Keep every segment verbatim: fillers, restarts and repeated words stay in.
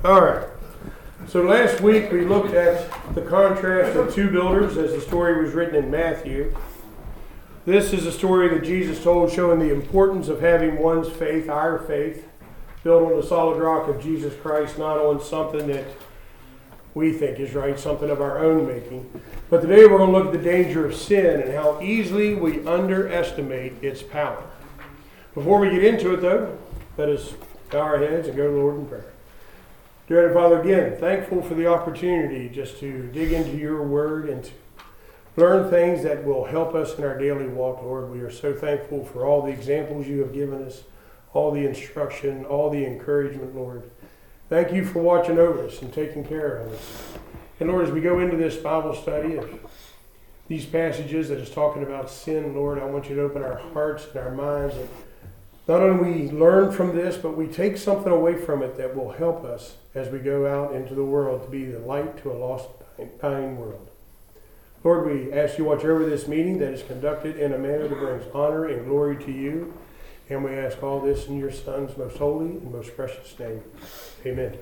All right. So last week we looked at the contrast of two builders as the story was written in Matthew. This is a story that Jesus told showing the importance of having one's faith, our faith, built on the solid rock of Jesus Christ, not on something that we think is right, something of our own making. But today we're going to look at the danger of sin and how easily we underestimate its power. Before we get into it though, let us bow our heads and go to the Lord in prayer. Dear Heavenly Father, again, thankful for the opportunity just to dig into your word and to learn things that will help us in our daily walk, Lord. We are so thankful for all the examples you have given us, all the instruction, all the encouragement, Lord. Thank you for watching over us and taking care of us. And Lord, as we go into this Bible study of these passages that is talking about sin, Lord, I want you to open our hearts and our minds. And not only we learn from this, but we take something away from it that will help us as we go out into the world to be the light to a lost, dying world. Lord, we ask you to watch over this meeting that is conducted in a manner that brings honor and glory to you. And we ask all this in your Son's most holy and most precious name. Amen.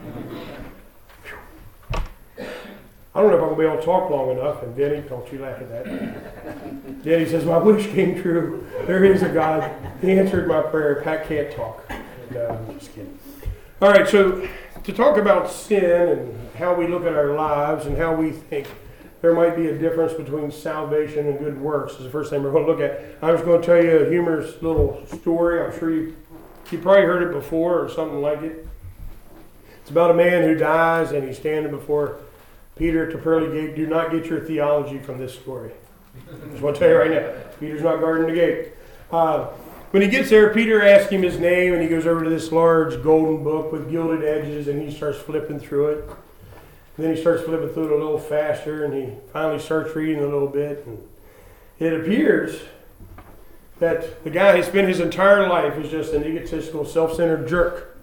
I don't know if I'm going to be able to talk long enough. And Denny, don't you laugh at that. Denny says, my wish came true. There is a God. He answered my prayer. Pat can't talk. No, I'm just kidding. All right, so to talk about sin and how we look at our lives and how we think there might be a difference between salvation and good works is the first thing we're going to look at. I was going to tell you a humorous little story. I'm sure you, you probably heard it before or something like it. It's about a man who dies and he's standing before Peter at the pearly gate. Do not get your theology from this story. I just want to tell you right now, Peter's not guarding the gate. Uh, when he gets there, Peter asks him his name and he goes over to this large golden book with gilded edges and he starts flipping through it. And then he starts flipping through it a little faster and he finally starts reading a little bit. And it appears that the guy who spent his entire life is just an egotistical, self-centered jerk.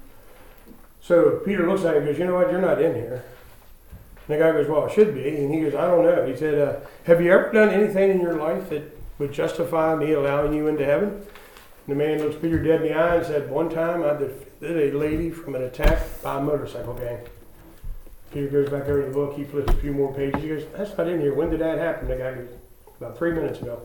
So Peter looks at him and goes, you know what, you're not in here. And the guy goes, well, it should be. And he goes, I don't know. He said, uh, have you ever done anything in your life that would justify me allowing you into heaven? And the man looks Peter dead in the eye and said, one time I defended a lady from an attack by a motorcycle gang. Peter goes back over to the book. He flips a few more pages. He goes, that's not in here. When did that happen? The guy goes, about three minutes ago.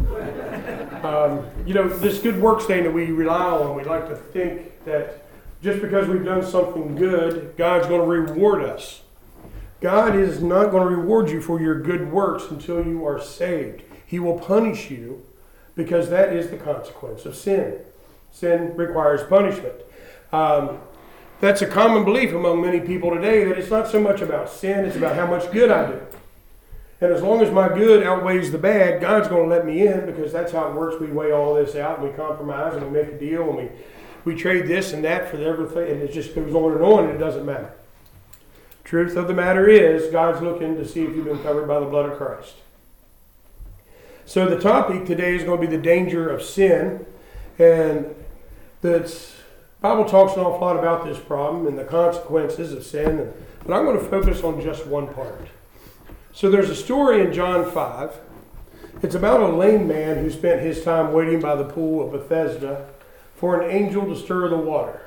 um, you know, this good works thing that we rely on, we like to think that just because we've done something good, God's going to reward us. God is not going to reward you for your good works until you are saved. He will punish you because that is the consequence of sin. Sin requires punishment. Um, that's a common belief among many people today that it's not so much about sin, it's about how much good I do. And as long as my good outweighs the bad, God's going to let me in because that's how it works. We weigh all this out and we compromise and we make a deal and we, we trade this and that for everything and it just goes on and on and it doesn't matter. Truth of the matter is, God's looking to see if you've been covered by the blood of Christ. So the topic today is going to be the danger of sin. And the Bible talks an awful lot about this problem and the consequences of sin. But I'm going to focus on just one part. So there's a story in John five. It's about a lame man who spent his time waiting by the pool of Bethesda for an angel to stir the water.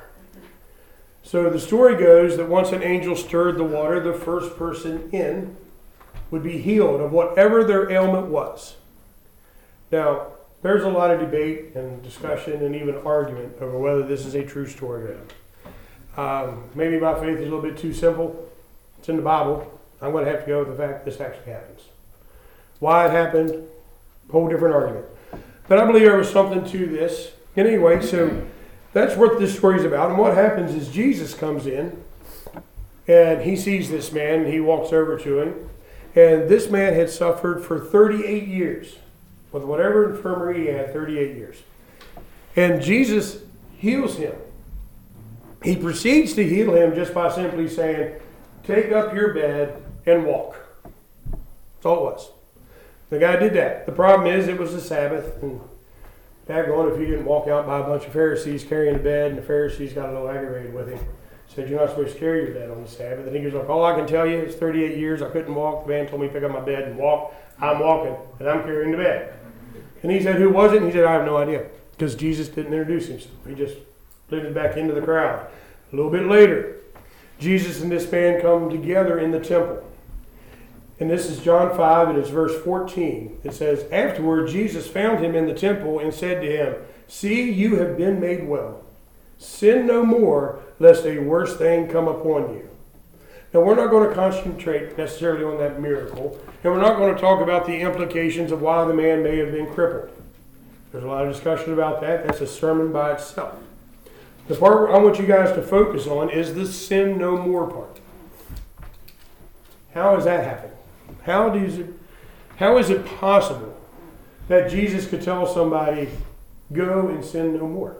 So the story goes that once an angel stirred the water, the first person in would be healed of whatever their ailment was. Now, there's a lot of debate and discussion and even argument over whether this is a true story or not. Um, maybe my faith is a little bit too simple. It's in the Bible. I'm going to have to go with the fact this actually happens. Why it happened, whole different argument. But I believe there was something to this. And anyway, so that's what this story is about. And what happens is Jesus comes in and he sees this man and he walks over to him. And this man had suffered for thirty-eight years with whatever infirmary he had, thirty-eight years. And Jesus heals him. He proceeds to heal him just by simply saying, take up your bed and walk. That's all it was. The guy did that. The problem is it was the Sabbath and daggone if he didn't walk out by a bunch of Pharisees carrying a bed, and the Pharisees got a little aggravated with him. Said, you're not supposed to carry your bed on the Sabbath. And he goes, like, all I can tell you is thirty-eight years I couldn't walk. The man told me to pick up my bed and walk. I'm walking, and I'm carrying the bed. And he said, who was it? And he said, I have no idea. Because Jesus didn't introduce himself. He just blended back into the crowd. A little bit later, Jesus and this man come together in the temple. And this is John five, and it's verse fourteen. It says, "Afterward, Jesus found him in the temple and said to him, 'See, you have been made well. Sin no more, lest a worse thing come upon you.'" Now, we're not going to concentrate necessarily on that miracle, and we're not going to talk about the implications of why the man may have been crippled. There's a lot of discussion about that. That's a sermon by itself. The part I want you guys to focus on is the sin no more part. How is that happening? How does it, how is it possible that Jesus could tell somebody, go and sin no more?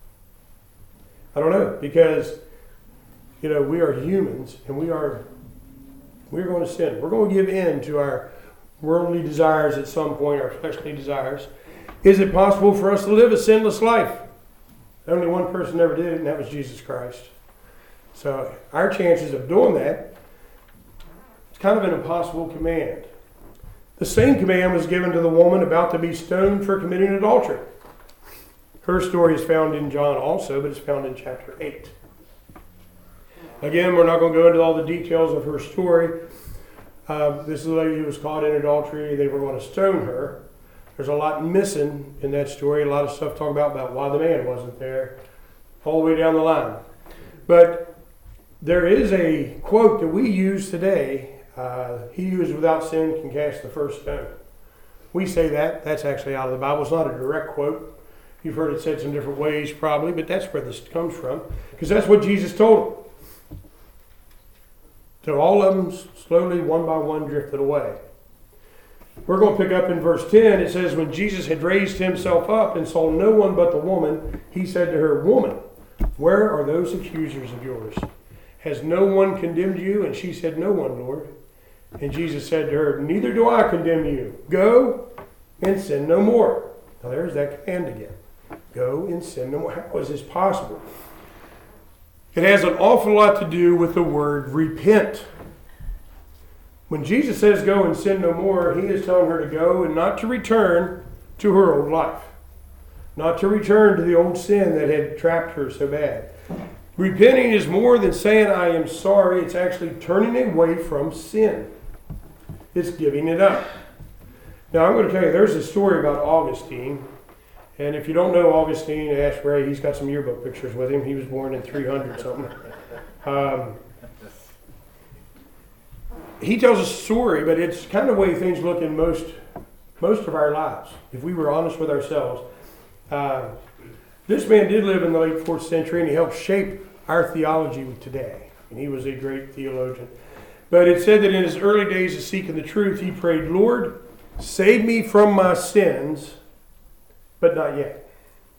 I don't know, because, you know, we are humans, and we are, we're going to sin. We're going to give in to our worldly desires at some point, our fleshly desires. Is it possible for us to live a sinless life? Only one person ever did it, and that was Jesus Christ. So our chances of doing that, it's kind of an impossible command. The same command was given to the woman about to be stoned for committing adultery. Her story is found in John also, but it's found in chapter eight. Again, we're not going to go into all the details of her story. Uh, this lady was caught in adultery. They were going to stone her. There's a lot missing in that story. A lot of stuff talk about, about why the man wasn't there, all the way down the line. But there is a quote that we use today. Uh, he who is without sin can cast the first stone. We say that. That's actually out of the Bible. It's not a direct quote. You've heard it said some different ways probably, but that's where this comes from. Because that's what Jesus told them. So all of them slowly, one by one, drifted away. We're going to pick up in verse ten. It says, "When Jesus had raised himself up and saw no one but the woman, he said to her, 'Woman, where are those accusers of yours? Has no one condemned you?' And she said, 'No one, Lord.' And Jesus said to her, 'Neither do I condemn you. Go and sin no more.'" Now there's that command again. Go and sin no more. How is this possible? It has an awful lot to do with the word repent. When Jesus says go and sin no more, he is telling her to go and not to return to her old life. Not to return to the old sin that had trapped her so bad. Repenting is more than saying I am sorry. It's actually turning away from sin. It's giving it up. Now I'm going to tell you, there's a story about Augustine. And if you don't know Augustine, ask Ray. He's got some yearbook pictures with him. He was born in three hundred something. Um, he tells a story, but it's kind of the way things look in most most of our lives. If we were honest with ourselves, uh, this man did live in the late fourth century, and he helped shape our theology today. And he was a great theologian. But it said that in his early days of seeking the truth, he prayed, "Lord, save me from my sins, but not yet."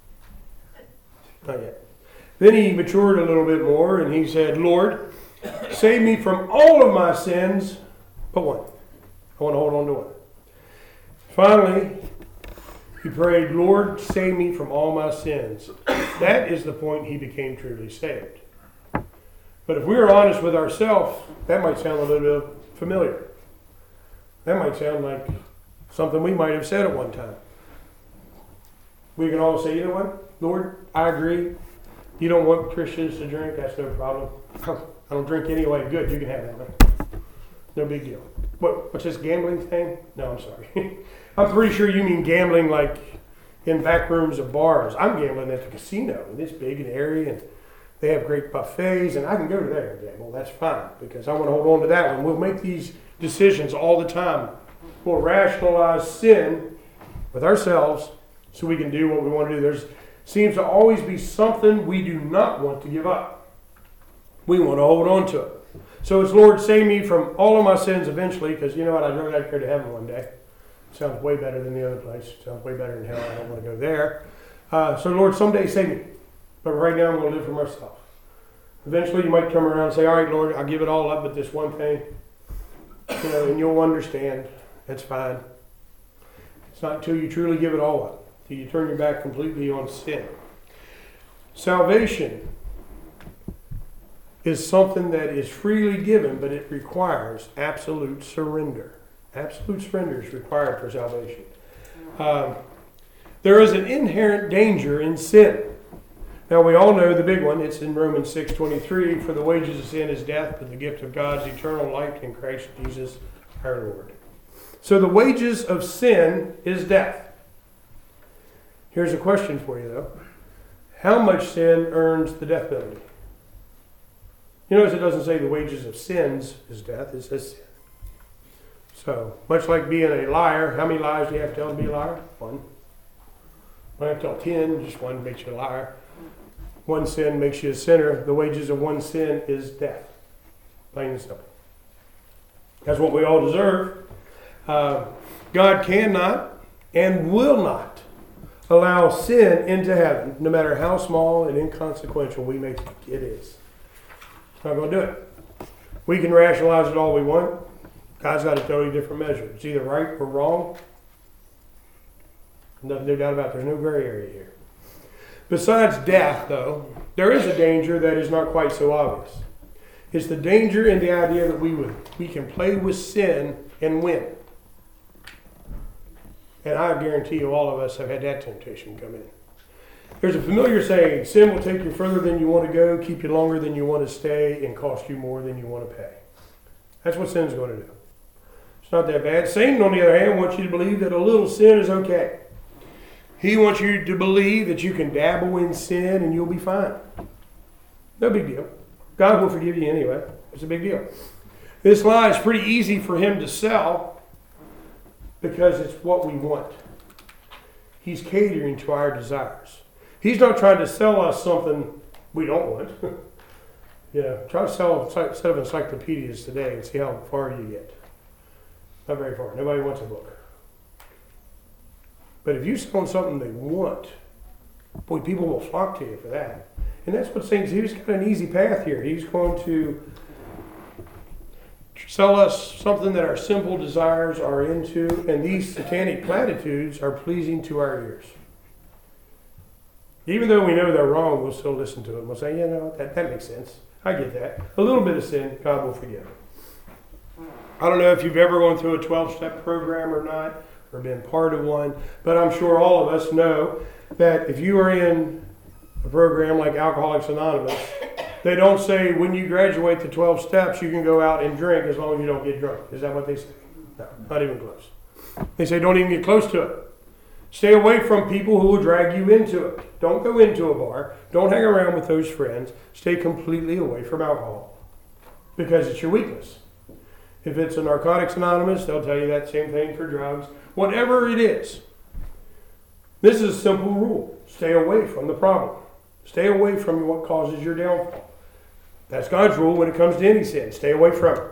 Not yet. Then he matured a little bit more, and he said, "Lord, save me from all of my sins, but one. I want to hold on to one." Finally, he prayed, "Lord, save me from all my sins." That is the point he became truly saved. But if we are honest with ourselves, that might sound a little bit familiar. That might sound like something we might have said at one time. We can all say, "You know what, Lord, I agree. You don't want Christians to drink, that's no problem. I don't drink anyway. Good, you can have that one. No big deal." What, what's this gambling thing? No, I'm sorry. I'm pretty sure you mean gambling like in back rooms of bars. I'm gambling at the casino, and it's big and airy, and they have great buffets, and I can go to there and gamble. That's fine, because I want to hold on to that one. We'll make these decisions all the time. We'll rationalize sin with ourselves so we can do what we want to do. There seems to always be something we do not want to give up. We want to hold on to it. So it's, "Lord, save me from all of my sins eventually," because you know what? I know I'd go to heaven one day. Sounds way better than the other place. Sounds way better than hell. I don't want to go there. Uh, so, Lord, someday save me. But right now I'm going to live for myself. Eventually you might come around and say, "All right, Lord, I'll give it all up but this one thing." You know, and you'll understand. That's fine. It's not until you truly give it all up, till you turn your back completely on sin. Salvation is something that is freely given, but it requires absolute surrender. Absolute surrender is required for salvation. Um, there is an inherent danger in sin. Now we all know the big one. It's in Romans six twenty-three. For the wages of sin is death, but the gift of God is eternal life in Christ Jesus our Lord. So the wages of sin is death. Here's a question for you though. How much sin earns the death penalty? You notice it doesn't say the wages of sins is death. It says sin. So, much like being a liar, how many lies do you have to tell to be a liar? One. You don't have to tell ten, just one makes you a liar. One sin makes you a sinner. The wages of one sin is death. Plain and simple. That's what we all deserve. Uh, God cannot and will not allow sin into heaven, no matter how small and inconsequential we may think it is. It's not going to do it. We can rationalize it all we want. God's got a totally different measure. It's either right or wrong. No, no doubt about it. There's no gray area here. Besides death, though, there is a danger that is not quite so obvious. It's the danger in the idea that we would we can play with sin and win. And I guarantee you all of us have had that temptation come in. There's a familiar saying, sin will take you further than you want to go, keep you longer than you want to stay, and cost you more than you want to pay. That's what sin's going to do. It's not that bad. Satan, on the other hand, wants you to believe that a little sin is okay. He wants you to believe that you can dabble in sin and you'll be fine. No big deal. God will forgive you anyway. It's a big deal. This lie is pretty easy for him to sell because it's what we want. He's catering to our desires. He's not trying to sell us something we don't want. You know, try to sell a set of encyclopedias today and see how far you get. Not very far. Nobody wants a book. But if you sell them something they want, boy, people will flock to you for that. And that's what Satan's, he's got an easy path here. He's going to sell us something that our simple desires are into, and these satanic platitudes are pleasing to our ears. Even though we know they're wrong, we'll still listen to them. We'll say, you know, that, that makes sense. I get that. A little bit of sin, God will forgive. I don't know if you've ever gone through a twelve-step program or not, or been part of one, but I'm sure all of us know that if you are in a program like Alcoholics Anonymous, they don't say when you graduate the twelve steps, you can go out and drink as long as you don't get drunk. Is that what they say? No, not even close. They say don't even get close to it. Stay away from people who will drag you into it. Don't go into a bar. Don't hang around with those friends. Stay completely away from alcohol because it's your weakness. If it's a Narcotics Anonymous, they'll tell you that same thing for drugs. Whatever it is. This is a simple rule. Stay away from the problem. Stay away from what causes your downfall. That's God's rule when it comes to any sin. Stay away from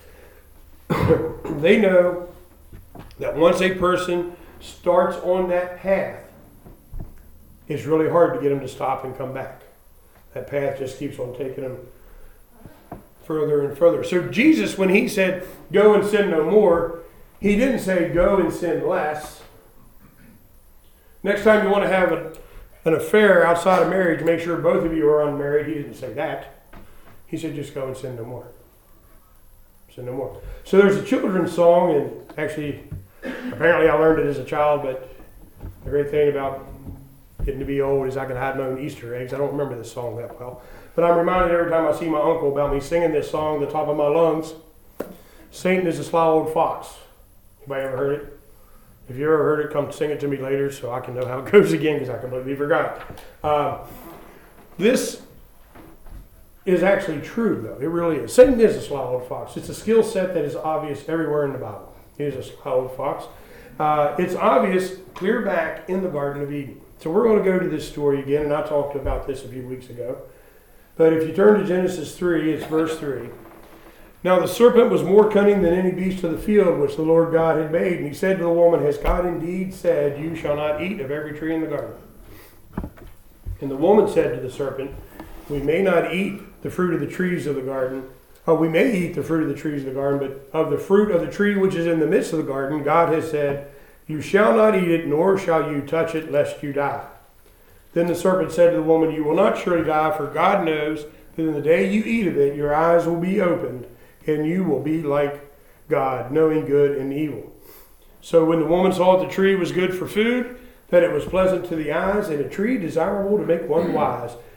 it. They know that once a person starts on that path, it's really hard to get them to stop and come back. That path just keeps on taking them further and further. So Jesus, when he said, go and sin no more, he didn't say go and sin less. Next time you want to have a, an affair outside of marriage, make sure both of you are unmarried. He didn't say that. He said just go and sin no more. Sin no more. So there's a children's song, and actually, apparently I learned it as a child, but the great thing about getting to be old is I can hide my own Easter eggs. I don't remember this song that well. But I'm reminded every time I see my uncle about me singing this song at the top of my lungs. Satan is a sly old fox. Anybody ever heard it? If you ever heard it, come sing it to me later so I can know how it goes again because I completely forgot. Uh, this is actually true, though. It really is. Satan is a sly old fox. It's a skill set that is obvious everywhere in the Bible. He is a sly old fox. Uh, it's obvious clear back in the Garden of Eden. So we're going to go to this story again, and I talked about this a few weeks ago. But if you turn to Genesis three, it's verse three. Now the serpent was more cunning than any beast of the field which the Lord God had made. And he said to the woman, has God indeed said, you shall not eat of every tree in the garden? And the woman said to the serpent, we may not eat the fruit of the trees of the garden. Oh, we may eat the fruit of the trees of the garden, but of the fruit of the tree which is in the midst of the garden, God has said, you shall not eat it, nor shall you touch it, lest you die. Then the serpent said to the woman, you will not surely die, for God knows that in the day you eat of it, your eyes will be opened, and you will be like God, knowing good and evil. So when the woman saw that the tree was good for food, that it was pleasant to the eyes, and a tree desirable to make one wise,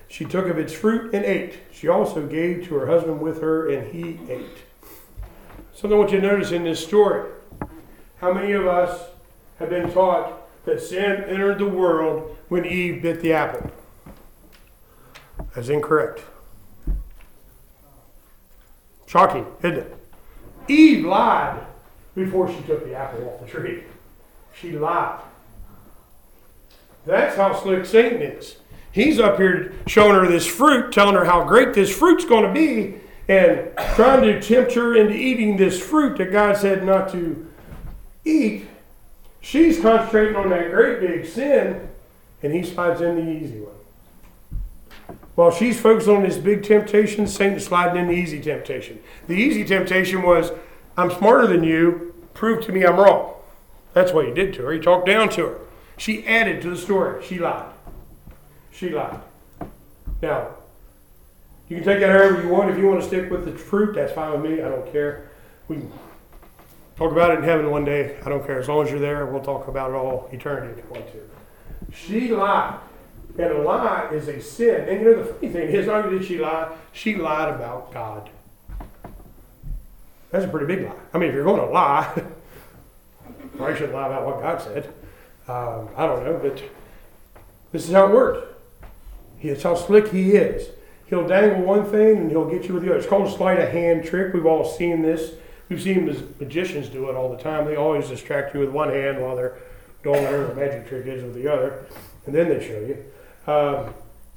She took of its fruit and ate. She also gave to her husband with her, and he ate. Something I want you to notice in this story. How many of us have been taught that sin entered the world when Eve bit the apple? That's incorrect. Shocking, isn't it? Eve lied before she took the apple off the tree. She lied. That's how slick Satan is. He's up here showing her this fruit, telling her how great this fruit's going to be, and trying to tempt her into eating this fruit that God said not to eat. She's concentrating on that great big sin, and he slides in the easy one. While she's focused on this big temptation, Satan's sliding in the easy temptation. The easy temptation was, I'm smarter than you, prove to me I'm wrong. That's what he did to her. He talked down to her. She added to the story. She lied. She lied. Now, you can take that however you want. If you want to stick with the fruit, that's fine with me. I don't care. We can talk about it in heaven one day. I don't care. As long as you're there, we'll talk about it all eternity if you want to. She lied. And a lie is a sin. And you know, the funny thing is, not only did she lie, she lied about God. That's a pretty big lie. I mean, if you're going to lie, I shouldn't lie about what God said. Um, I don't know, but this is how it works. It's how slick he is. He'll dangle one thing and he'll get you with the other. It's called a sleight of hand trick. We've all seen this. We've seen magicians do it all the time. They always distract you with one hand while they're doing whatever the magic trick is with the other. And then they show you. Um,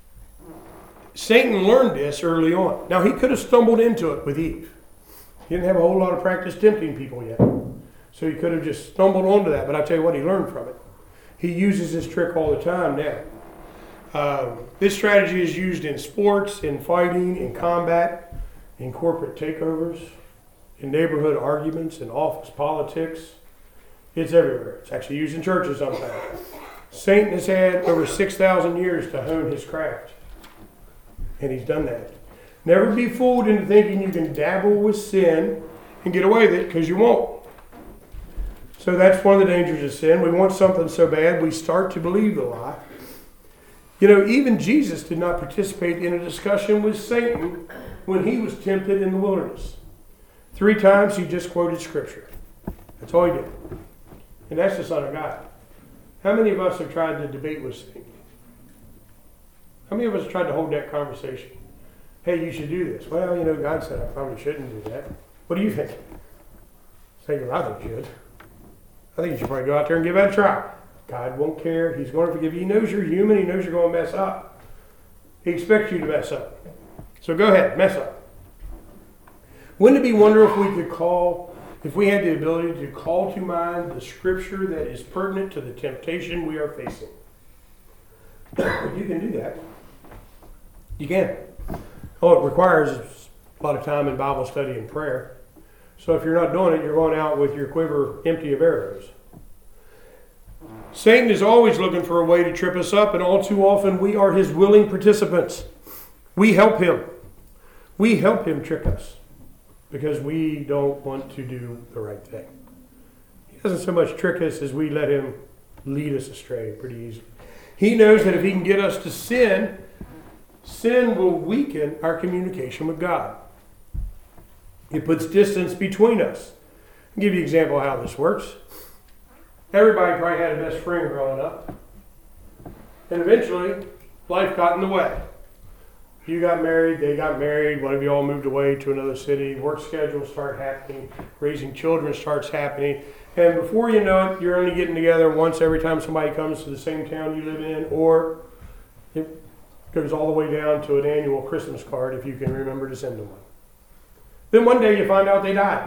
Satan learned this early on. Now, he could have stumbled into it with Eve. He didn't have a whole lot of practice tempting people yet. So he could have just stumbled onto that. But I tell you what, he learned from it. He uses this trick all the time now. Um, this strategy is used in sports, in fighting, in combat, in corporate takeovers, in neighborhood arguments, in office politics. It's everywhere. It's actually used in churches sometimes. Satan has had over six thousand years to hone his craft. And he's done that. Never be fooled into thinking you can dabble with sin and get away with it, because you won't. So that's one of the dangers of sin. We want something so bad, we start to believe the lie. You know, even Jesus did not participate in a discussion with Satan when he was tempted in the wilderness. Three times he just quoted Scripture. That's all he did. And that's the Son of God. How many of us have tried to debate with Satan? How many of us have tried to hold that conversation? Hey, you should do this. Well, you know, God said I probably shouldn't do that. What do you think? Satan, I think you should. I think you should probably go out there and give that a try. God won't care. He's going to forgive you. He knows you're human. He knows you're going to mess up. He expects you to mess up. So go ahead, mess up. Wouldn't it be wonderful if we could call, if we had the ability to call to mind the Scripture that is pertinent to the temptation we are facing? You can do that. You can. All it requires is a lot of time in Bible study and prayer. So if you're not doing it, you're going out with your quiver empty of arrows. Satan is always looking for a way to trip us up, and all too often we are his willing participants. We help him. We help him trick us because we don't want to do the right thing. He doesn't so much trick us as we let him lead us astray pretty easily. He knows that if he can get us to sin, sin will weaken our communication with God. It puts distance between us. I'll give you an example of how this works. Everybody probably had a best friend growing up. And eventually, life got in the way. You got married, they got married, one of you all moved away to another city, work schedules start happening, raising children starts happening. And before you know it, you're only getting together once every time somebody comes to the same town you live in, or it goes all the way down to an annual Christmas card if you can remember to send them one. Then one day you find out they died.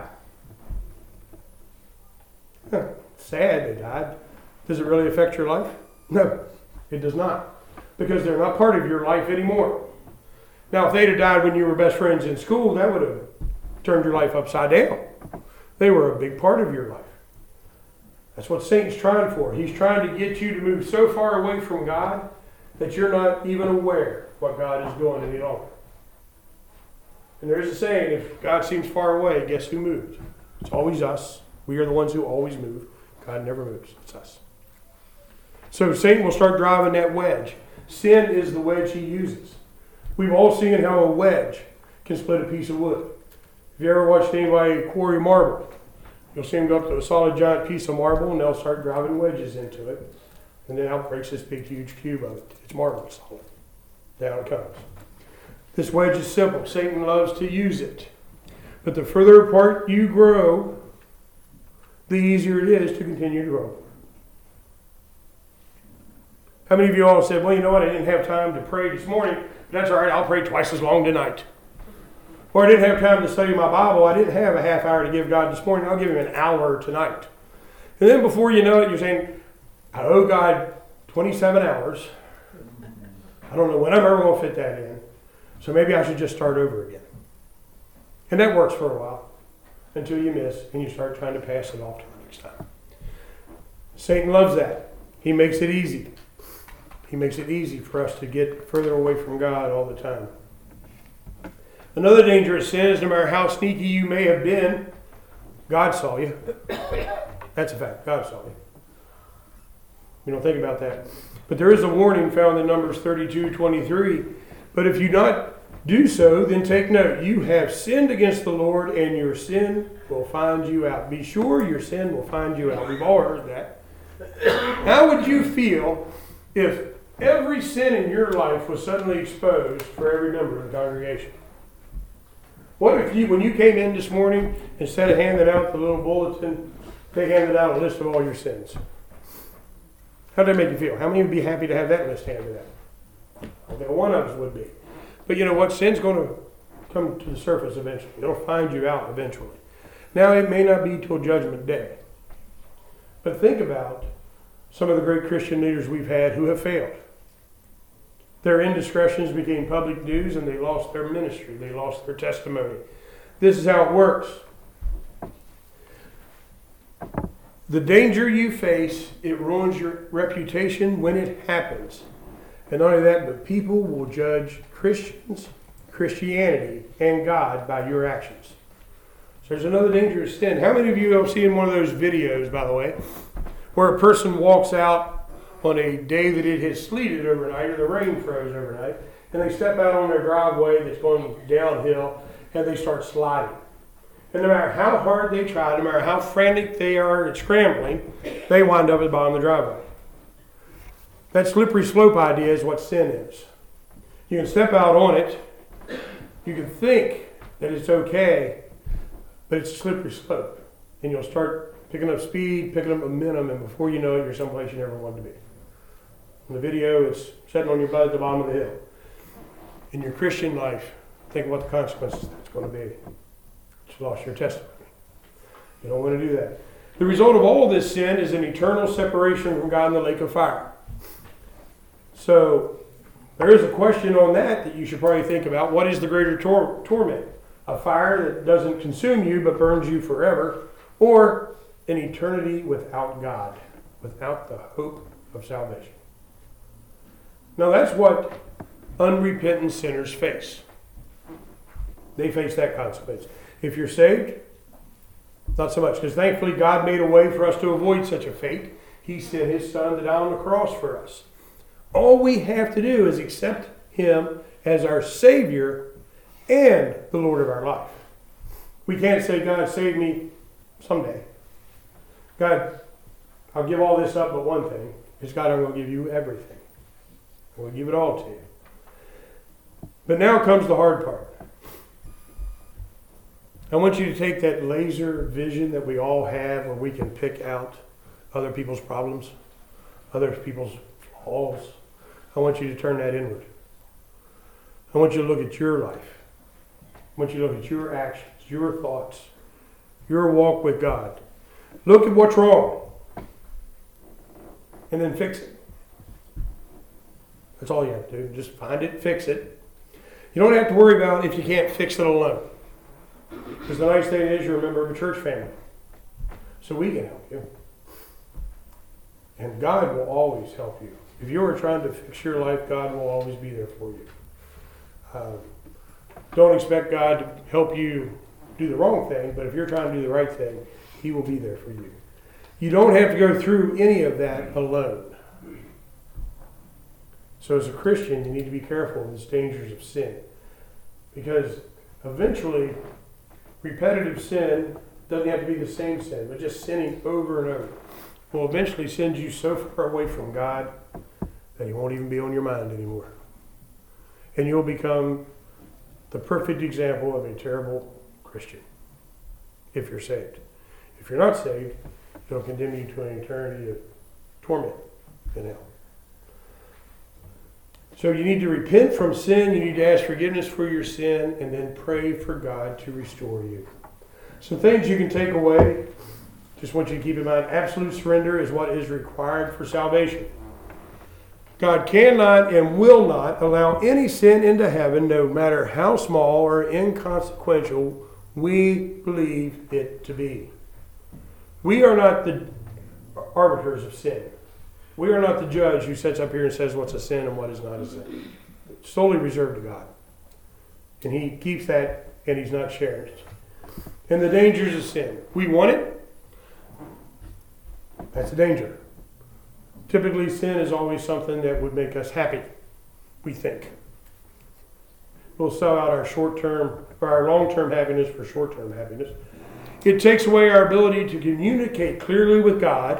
Huh. Sad they died. Does it really affect your life? No, it does not. Because they're not part of your life anymore. Now, if they'd have died when you were best friends in school, that would have turned your life upside down. They were a big part of your life. That's what Satan's trying for. He's trying to get you to move so far away from God that you're not even aware what God is doing any longer. And there's a saying, if God seems far away, guess who moves? It's always us. We are the ones who always move. God never moves. It's us. So Satan will start driving that wedge. Sin is the wedge he uses. We've all seen how a wedge can split a piece of wood. If you ever watched anybody quarry marble, you'll see them go up to a solid giant piece of marble and they'll start driving wedges into it. And then out breaks this big, huge cube of it. It's marble solid. Down it comes. This wedge is simple. Satan loves to use it. But the further apart you grow, the easier it is to continue to grow. How many of you all said, well, you know what, I didn't have time to pray this morning, but that's all right, I'll pray twice as long tonight. Or I didn't have time to study my Bible, I didn't have a half hour to give God this morning, I'll give him an hour tonight. And then before you know it, you're saying, I owe God twenty-seven hours. I don't know when I'm ever going to fit that in. So maybe I should just start over again. And that works for a while until you miss and you start trying to pass it off to the next time. Satan loves that. He makes it easy. He makes it easy for us to get further away from God all the time. Another dangerous sin is no matter how sneaky you may have been, God saw you. That's a fact. God saw you. We don't think about that. But there is a warning found in Numbers thirty-two twenty-three. But if you not do so, then take note. You have sinned against the Lord, and your sin will find you out. Be sure your sin will find you out. We've all heard that. How would you feel if every sin in your life was suddenly exposed for every member of the congregation? What if you, when you came in this morning, instead of handing out the little bulletin, they handed out a list of all your sins? How did that make you feel? How many would be happy to have that list handed out? I think one of us would be. But you know what? Sin's going to come to the surface eventually. It'll find you out eventually. Now, it may not be till Judgment Day. But think about some of the great Christian leaders we've had who have failed. Their indiscretions became public news and they lost their ministry. They lost their testimony. This is how it works. The danger you face, it ruins your reputation when it happens. And not only that, but people will judge Christians, Christianity, and God by your actions. So there's another dangerous sin. How many of you have seen one of those videos, by the way, where a person walks out on a day that it has sleeted overnight or the rain froze overnight, and they step out on their driveway that's going downhill, and they start sliding. And no matter how hard they try, no matter how frantic they are at scrambling, they wind up at the bottom of the driveway. That slippery slope idea is what sin is. You can step out on it, you can think that it's okay, but it's a slippery slope. And you'll start picking up speed, picking up momentum, and before you know it, you're someplace you never wanted to be. In the video, it's sitting on your butt at the bottom of the hill. In your Christian life, think what the consequences that's going to be. You lost your testimony. You don't want to do that. The result of all this sin is an eternal separation from God in the lake of fire. So, there is a question on that that you should probably think about. What is the greater tor- torment? A fire that doesn't consume you but burns you forever, or an eternity without God, without the hope of salvation? Now that's what unrepentant sinners face. They face that consequence. If you're saved, not so much, because thankfully God made a way for us to avoid such a fate. He sent his son to die on the cross for us. All we have to do is accept him as our Savior and the Lord of our life. We can't say, God, save me someday. God, I'll give all this up but one thing. Is God, I'm going to give you everything. I'm going to give it all to you. But now comes the hard part. I want you to take that laser vision that we all have where we can pick out other people's problems, other people's flaws. I want you to turn that inward. I want you to look at your life. I want you to look at your actions, your thoughts, your walk with God. Look at what's wrong and then fix it. That's all you have to do. Just find it, fix it. You don't have to worry about if you can't fix it alone. Because the nice thing is you're a member of a church family. So we can help you. And God will always help you. If you are trying to fix your life, God will always be there for you. Um, don't expect God to help you do the wrong thing, but if you're trying to do the right thing, he will be there for you. You don't have to go through any of that alone. So as a Christian, you need to be careful of the dangers of sin. Because eventually, repetitive sin doesn't have to be the same sin, but just sinning over and over will eventually send you so far away from God that He won't even be on your mind anymore. And you'll become the perfect example of a terrible Christian if you're saved. If you're not saved, it'll condemn you to an eternity of torment in hell. So you need to repent from sin, you need to ask forgiveness for your sin, and then pray for God to restore you. Some things you can take away, just want you to keep in mind, absolute surrender is what is required for salvation. God cannot and will not allow any sin into heaven, no matter how small or inconsequential we believe it to be. We are not the arbiters of sin. We are not the judge who sits up here and says what's a sin and what is not a sin. It's solely reserved to God. And He keeps that, and He's not sharing it. And the dangers of sin. We want it. That's a danger. Typically, sin is always something that would make us happy, we think. We'll sell out our short-term, or our long-term happiness for short-term happiness. It takes away our ability to communicate clearly with God.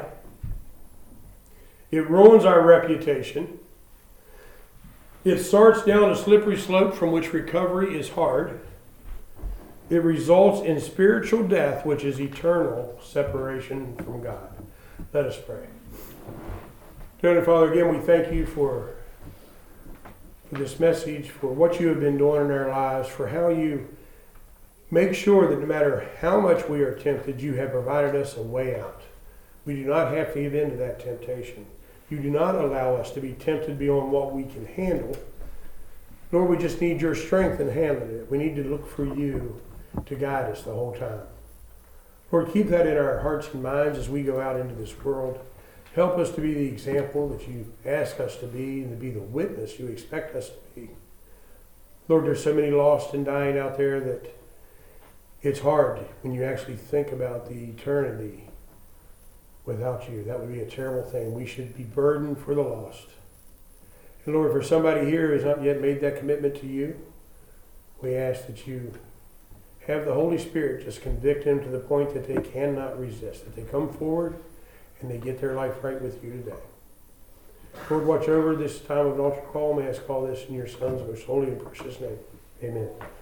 It ruins our reputation. It starts down a slippery slope from which recovery is hard. It results in spiritual death, which is eternal separation from God. Let us pray. Dear Father, again, we thank you for, for this message, for what you have been doing in our lives, for how you make sure that no matter how much we are tempted, you have provided us a way out. We do not have to give in to that temptation. You do not allow us to be tempted beyond what we can handle, nor we just need your strength in handling it. We need to look for you to guide us the whole time. Lord, keep that in our hearts and minds as we go out into this world. Help us to be the example that you ask us to be and to be the witness you expect us to be. Lord, there's so many lost and dying out there that it's hard when you actually think about the eternity without you. That would be a terrible thing. We should be burdened for the lost. And Lord, for somebody here who has not yet made that commitment to you, we ask that you have the Holy Spirit just convict them to the point that they cannot resist, that they come forward and they get their life right with you today. Lord, watch over this time of an altar call. May I ask all this in your Son's most holy and precious name. Amen.